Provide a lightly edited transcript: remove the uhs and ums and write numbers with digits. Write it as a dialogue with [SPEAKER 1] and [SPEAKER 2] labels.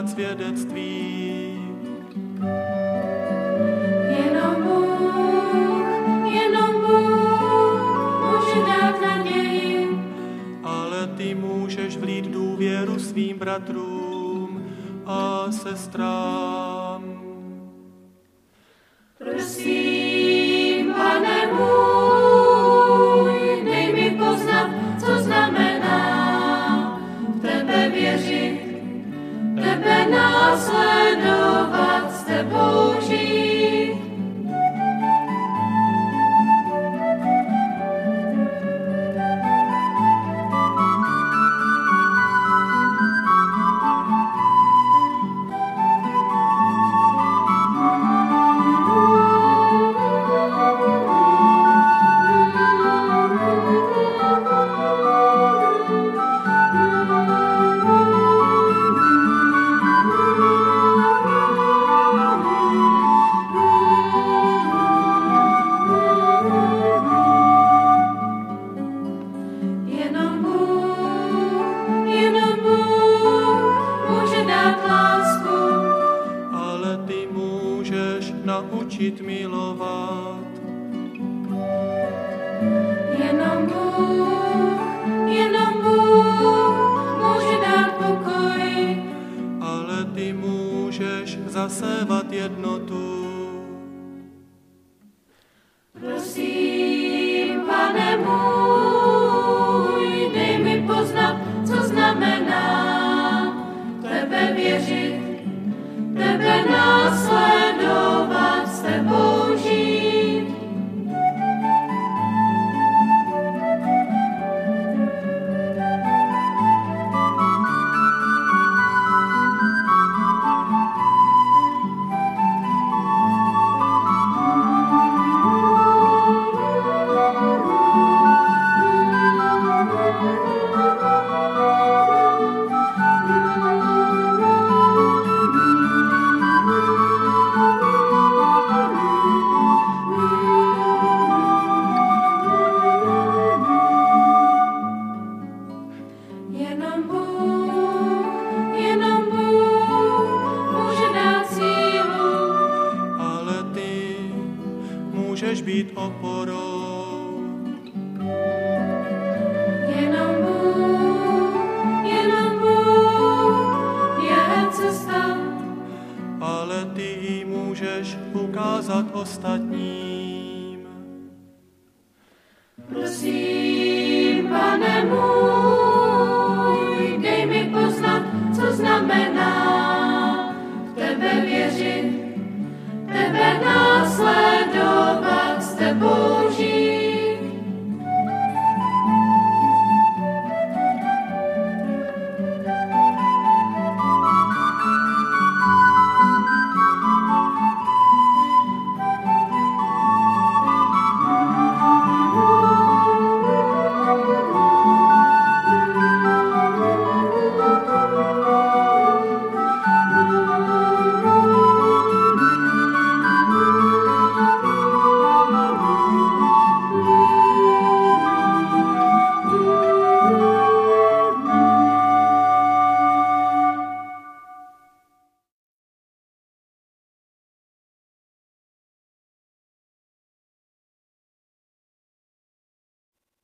[SPEAKER 1] dát svědectví.
[SPEAKER 2] Jenom Bůh může dát naději.
[SPEAKER 1] Ale ty můžeš vlít důvěru svým bratrům a sestrám.
[SPEAKER 2] Prosím, Pane můj, dej mi poznat, co znamená v tebe věřit, tebe následovat, s tebou žít. Jenom Bůh může dát lásku.
[SPEAKER 1] Ale ty můžeš naučit milovat.
[SPEAKER 2] Jenom Bůh může dát pokoj.
[SPEAKER 1] Ale ty můžeš zasévat jednotu.
[SPEAKER 2] Prosím, Pane můj, dej mi poznat, co znamená tebe věřit, tebe následovat, s tebou žít. Jenom Bůh může dát sílu.
[SPEAKER 1] Ale ty můžeš být oporou.
[SPEAKER 2] Jenom Bůh je cesta.
[SPEAKER 1] Ale ty ji můžeš ukázat ostatním.
[SPEAKER 2] Prosím, Pane můj, dej mi poznat, co znamená v tebe věřit, tebe následovat.